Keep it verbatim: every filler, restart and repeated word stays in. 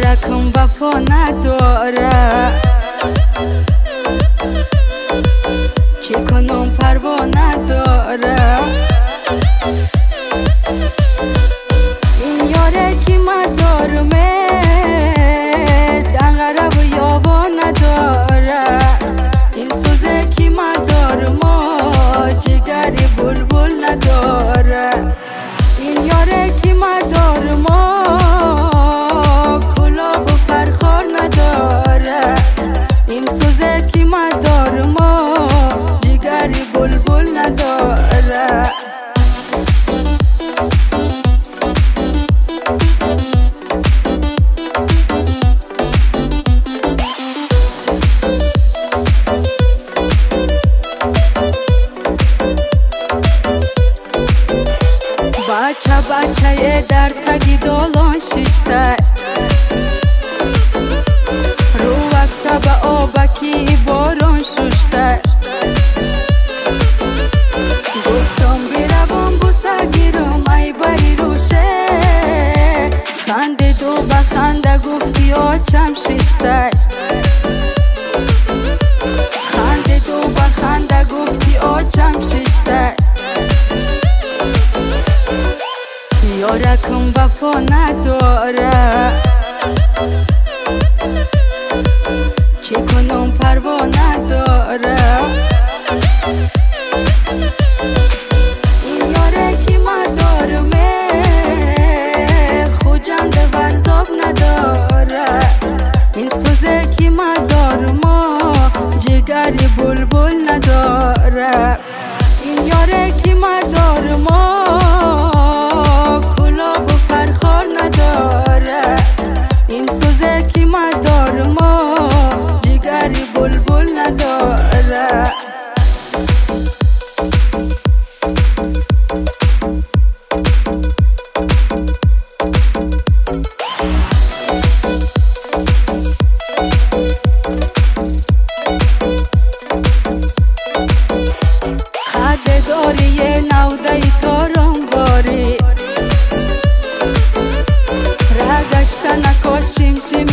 یارکم وفا نداره، چی کنم پروا نداره. این یاره کی مدارمه دنگره و یابا نداره. این سوزه کی مدارمه جگری بلبل نداره. این یاره کی مدارمه کلاب و فرخار نداره. این سوزه کی مدارمه جگری بلبل نداره. بچه بچه در تگی دالان ششته رو وقتا به آبکی باران ششته. گفتم بیروان بوسه گیرم ای بری روشه، خنده دو بخنده گفتی آچم ششته. خنده دو بخنده گفتی آچم ششته. یارکم وفا نداره، چی کنم پروا نداره. این یاره کی مدارمه خوجند ورزاب نداره. این سوزه کی مدارمه جگری بلبل نداره. این یاره کی مدارمه کلاب و فرخار نداره. این سوزه کی مدارمه جگری بلبل نداره. خده داری یه نوده تارم باری رگشته نکات شیم شیم